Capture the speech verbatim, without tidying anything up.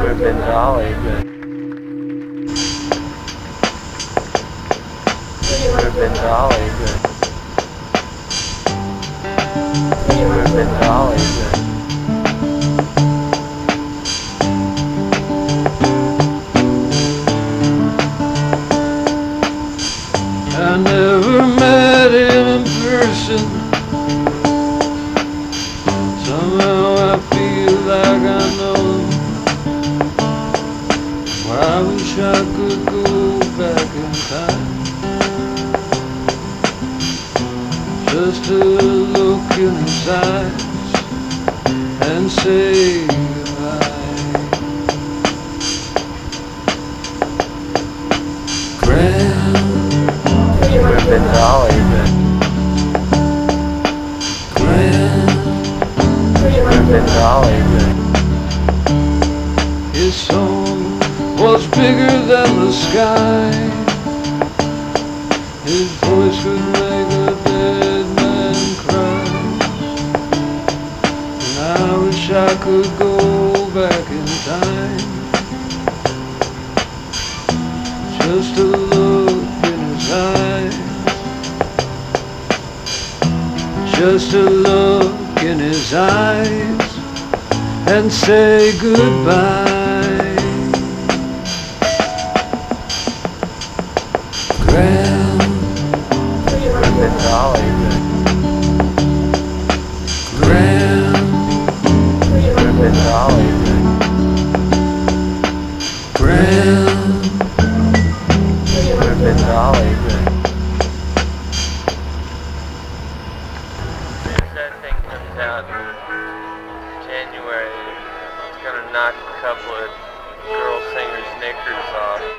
have been Dolly, but it would have been Dolly, but it would have been Dolly, but I never met him in person. Somehow I feel like I know him. Well, I wish I could go back in time, just to look in his eyes and say goodbye. Grand, it would have been Dolly, but grand, it would have been Dolly, but his song was bigger than the sky. His voice could make a dead man cry. And I wish I could go back in time, just to look in his eyes, just to look in his eyes and say goodbye. Grand, it would have been Dolly, but grand, it would have been Dolly, but grand, it would have been Dolly, but as that thing comes out in January, it's gonna knock a couple of girl singers' knickers off.